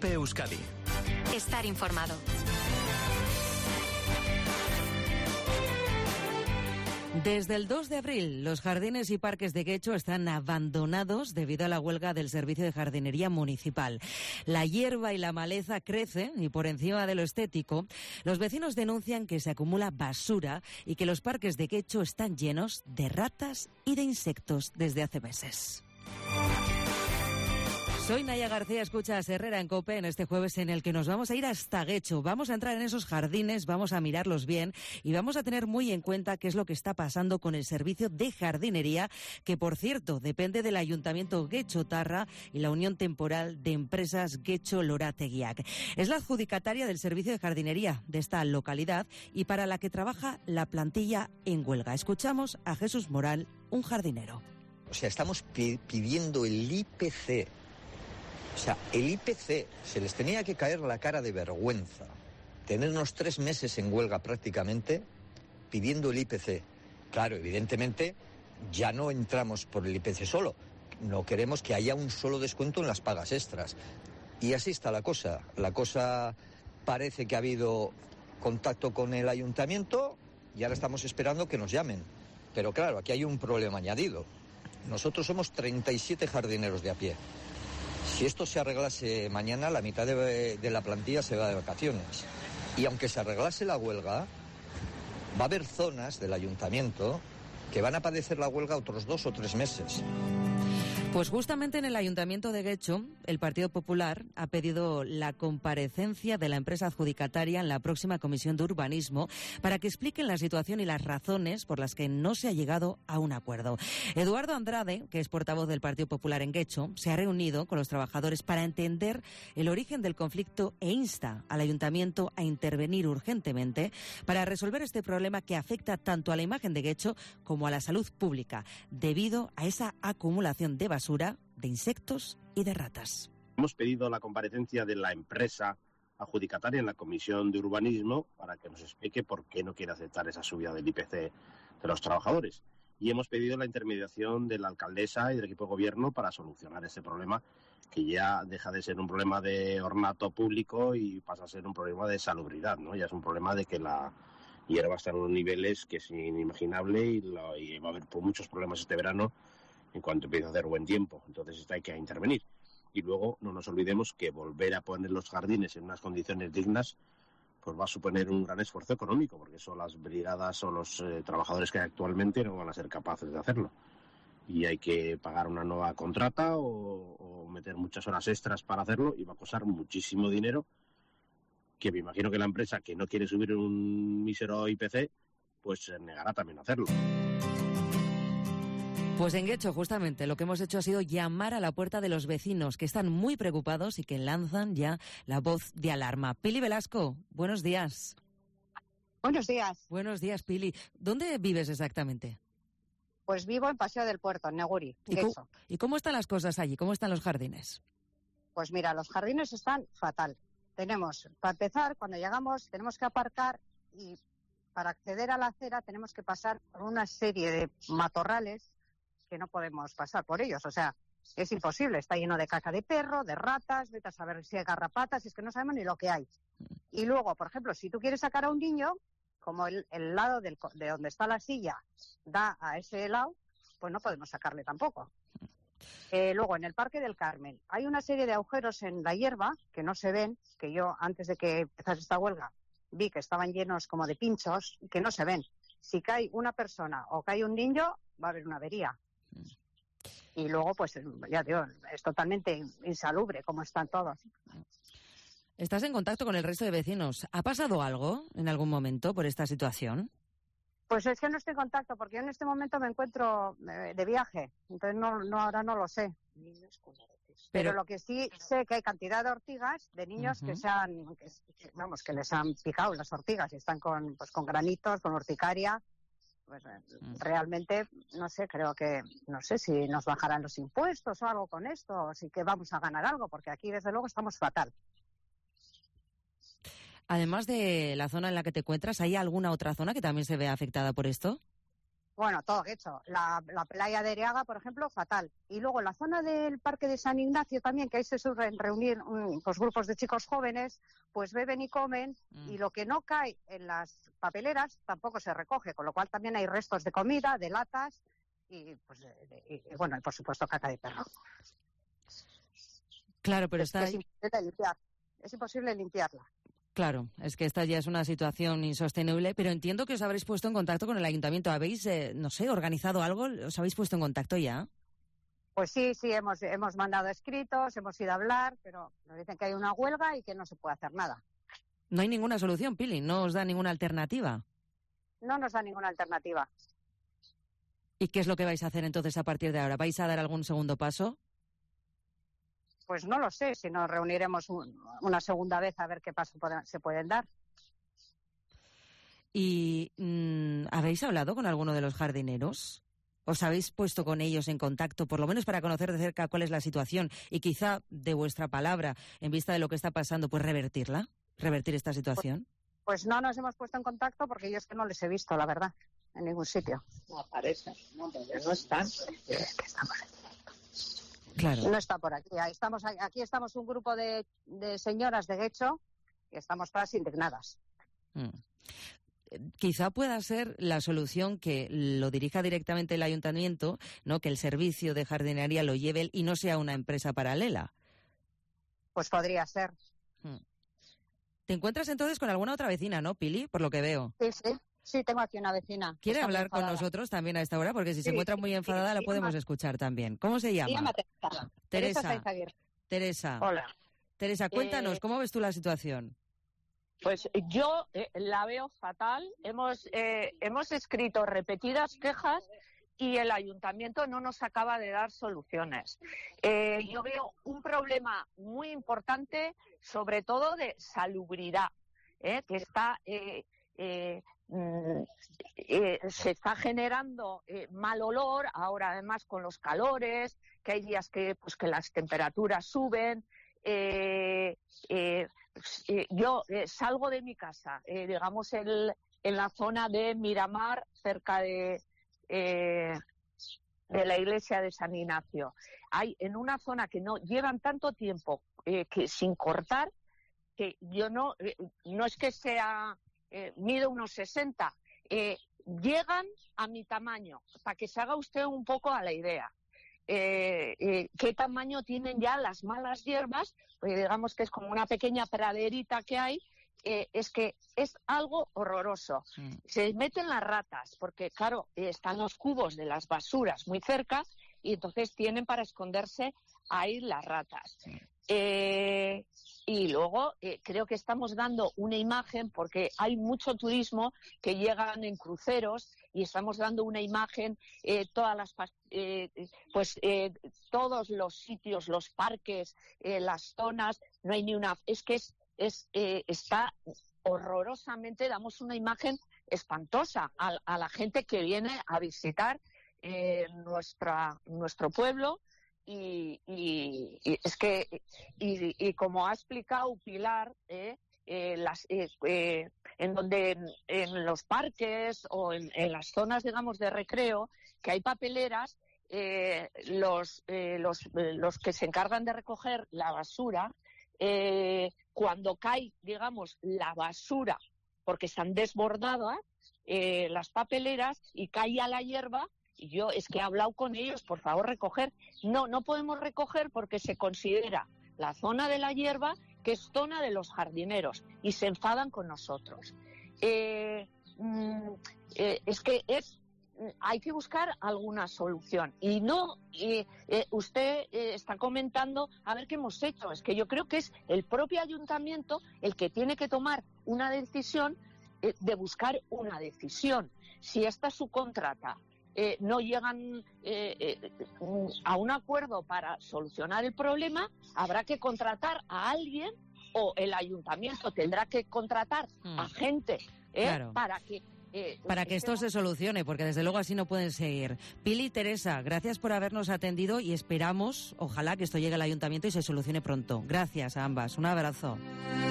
COPE Euskadi. Estar informado. Desde el 2 de abril, los jardines y parques de Guecho están abandonados debido a la huelga del Servicio de Jardinería Municipal. La hierba y la maleza crecen y por encima de lo estético, los vecinos denuncian que se acumula basura y que los parques de Guecho están llenos de ratas y de insectos desde hace meses. Soy Naya García, escuchas Herrera en COPE en este jueves en el que nos vamos a ir hasta Guecho. Vamos a entrar en esos jardines, vamos a mirarlos bien y vamos a tener muy en cuenta qué es lo que está pasando con el servicio de jardinería, que por cierto depende del Ayuntamiento Guechotarra y la Unión Temporal de Empresas Guecho-Lorateguiak. Es la adjudicataria del servicio de jardinería de esta localidad y para la que trabaja la plantilla en huelga. Escuchamos a Jesús Moral, un jardinero. O sea, estamos pidiendo el IPC. O sea, el IPC, se les tenía que caer la cara de vergüenza. Tenernos 3 meses en huelga prácticamente pidiendo el IPC. Claro, evidentemente ya no entramos por el IPC solo. No queremos que haya un solo descuento en las pagas extras. Y así está la cosa. La cosa parece que ha habido contacto con el ayuntamiento y ahora estamos esperando que nos llamen. Pero claro, aquí hay un problema añadido. Nosotros somos 37 jardineros de a pie. Si esto se arreglase mañana, la mitad de la plantilla se va de vacaciones. Y aunque se arreglase la huelga, va a haber zonas del ayuntamiento que van a padecer la huelga otros 2 o 3 meses. Pues justamente en el Ayuntamiento de Guecho, el Partido Popular ha pedido la comparecencia de la empresa adjudicataria en la próxima Comisión de Urbanismo para que expliquen la situación y las razones por las que no se ha llegado a un acuerdo. Eduardo Andrade, que es portavoz del Partido Popular en Guecho, se ha reunido con los trabajadores para entender el origen del conflicto e insta al Ayuntamiento a intervenir urgentemente para resolver este problema que afecta tanto a la imagen de Guecho como a la salud pública, debido a esa acumulación de basura, de insectos y de ratas. Hemos pedido la comparecencia de la empresa adjudicataria en la Comisión de Urbanismo para que nos explique por qué no quiere aceptar esa subida del IPC de los trabajadores. Y hemos pedido la intermediación de la alcaldesa y del equipo de gobierno para solucionar ese problema, que ya deja de ser un problema de ornato público y pasa a ser un problema de salubridad, ¿no? Ya es un problema de que la hierba está en unos niveles que es inimaginable y va a haber muchos problemas este verano en cuanto empiece a hacer buen tiempo. Entonces esto hay que intervenir. Y luego no nos olvidemos que volver a poner los jardines en unas condiciones dignas pues va a suponer un gran esfuerzo económico, porque son las brigadas o los trabajadores que hay actualmente no van a ser capaces de hacerlo. Y hay que pagar una nueva contrata o meter muchas horas extras para hacerlo y va a costar muchísimo dinero, que me imagino que la empresa que no quiere subir un mísero IPC pues se negará también a hacerlo. Pues en Guecho, justamente, lo que hemos hecho ha sido llamar a la puerta de los vecinos, que están muy preocupados y que lanzan ya la voz de alarma. Pili Velasco, buenos días. Buenos días. Buenos días, Pili. ¿Dónde vives exactamente? Pues vivo en Paseo del Puerto, en Neguri, Guecho. ¿Y cómo están las cosas allí? ¿Cómo están los jardines? Pues mira, los jardines están fatal. Tenemos, para empezar, cuando llegamos tenemos que aparcar y para acceder a la acera tenemos que pasar por una serie de matorrales que no podemos pasar por ellos, o sea, es imposible, está lleno de caca de perro, de ratas, vete a saber si hay garrapatas, es que no sabemos ni lo que hay. Y luego, por ejemplo, si tú quieres sacar a un niño, como el lado de donde está la silla da a ese lado, pues no podemos sacarle tampoco. Luego, en el Parque del Carmen, hay una serie de agujeros en la hierba que no se ven, que yo, antes de que empezase esta huelga, vi que estaban llenos como de pinchos, que no se ven. Si cae una persona o cae un niño, va a haber una avería. Y luego, pues, ya digo, es totalmente insalubre como están todos. ¿Estás en contacto con el resto de vecinos? ¿Ha pasado algo en algún momento por esta situación? Pues es que no estoy en contacto, porque yo en este momento me encuentro de viaje, entonces ahora no lo sé. Pero lo que sí sé que hay cantidad de ortigas de niños que que les han picado las ortigas y están con granitos, con urticaria. Pues realmente, no sé, creo que, no sé si nos bajarán los impuestos o algo con esto, o si que vamos a ganar algo, porque aquí desde luego estamos fatal. Además de la zona en la que te encuentras, ¿hay alguna otra zona que también se vea afectada por esto? Bueno, todo hecho. La playa de Ereaga, por ejemplo, fatal. Y luego la zona del Parque de San Ignacio también, que ahí se suelen reunir pues grupos de chicos jóvenes, pues beben y comen, y lo que no cae en las papeleras tampoco se recoge, con lo cual también hay restos de comida, de latas y bueno, y por supuesto caca de perro. Claro, pero está... Es imposible limpiar. Es imposible limpiarla. Claro, es que esta ya es una situación insostenible, pero entiendo que os habréis puesto en contacto con el ayuntamiento. ¿Habéis, no sé, organizado algo? ¿Os habéis puesto en contacto ya? Pues sí, hemos mandado escritos, hemos ido a hablar, pero nos dicen que hay una huelga y que no se puede hacer nada. No hay ninguna solución, Pili, no os da ninguna alternativa. No nos da ninguna alternativa. ¿Y qué es lo que vais a hacer entonces a partir de ahora? ¿Vais a dar algún segundo paso? Pues no lo sé, si nos reuniremos una segunda vez a ver qué paso se pueden dar. ¿Y habéis hablado con alguno de los jardineros? ¿Os habéis puesto con ellos en contacto, por lo menos para conocer de cerca cuál es la situación y quizá de vuestra palabra, en vista de lo que está pasando, pues revertir esta situación? Pues no nos hemos puesto en contacto porque yo es que no les he visto, la verdad, en ningún sitio. No aparecen, no están. Claro. No está por aquí. Aquí estamos un grupo de señoras de Guecho que estamos todas indignadas. Quizá pueda ser la solución que lo dirija directamente el ayuntamiento, ¿no? Que el servicio de jardinería lo lleve él y no sea una empresa paralela. Pues podría ser. Te encuentras entonces con alguna otra vecina, ¿no, Pili? Por lo que veo. Sí, tengo aquí una vecina. ¿Quiere hablar con nosotros también a esta hora? Porque si se encuentra muy enfadada la podemos escuchar también. ¿Cómo se llama? Teresa. Teresa. Hola. Teresa, cuéntanos, ¿cómo ves tú la situación? Pues yo la veo fatal. Hemos escrito repetidas quejas y el ayuntamiento no nos acaba de dar soluciones. Yo veo un problema muy importante, sobre todo de salubridad, que está... se está generando mal olor, ahora además con los calores, que hay días que las temperaturas suben. Yo salgo de mi casa, digamos en la zona de Miramar, cerca de la iglesia de San Ignacio. Hay en una zona que no llevan tanto tiempo que sin cortar, que yo no es que sea... mido unos 60, llegan a mi tamaño, para que se haga usted un poco a la idea. ¿Qué tamaño tienen ya las malas hierbas? Pues digamos que es como una pequeña praderita que hay, es que es algo horroroso. Se meten las ratas, porque claro, están los cubos de las basuras muy cerca y entonces tienen para esconderse ahí las ratas. Y luego creo que estamos dando una imagen, porque hay mucho turismo que llegan en cruceros y estamos dando una imagen, todos los sitios, los parques, las zonas, no hay ni una... Es que está horrorosamente, damos una imagen espantosa a la gente que viene a visitar nuestro pueblo. Y es que como ha explicado Pilar, en los parques o en las zonas, digamos, de recreo, que hay papeleras, los que se encargan de recoger la basura, cuando cae, digamos, la basura, porque están desbordadas las papeleras y cae a la hierba. Y yo es que he hablado con ellos, por favor, recoger. No podemos recoger porque se considera la zona de la hierba que es zona de los jardineros y se enfadan con nosotros. Hay que buscar alguna solución. Y usted está comentando a ver qué hemos hecho. Es que yo creo que es el propio ayuntamiento el que tiene que tomar una decisión, de buscar una decisión. Si esta subcontrata no llegan a un acuerdo para solucionar el problema, habrá que contratar a alguien o el ayuntamiento tendrá que contratar a gente claro, para que esto se solucione, porque desde luego así no pueden seguir. Pili y Teresa, gracias por habernos atendido y esperamos, ojalá, que esto llegue al ayuntamiento y se solucione pronto. Gracias a ambas. Un abrazo.